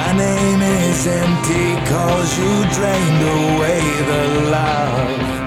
My name is empty 'cause you drained away the love.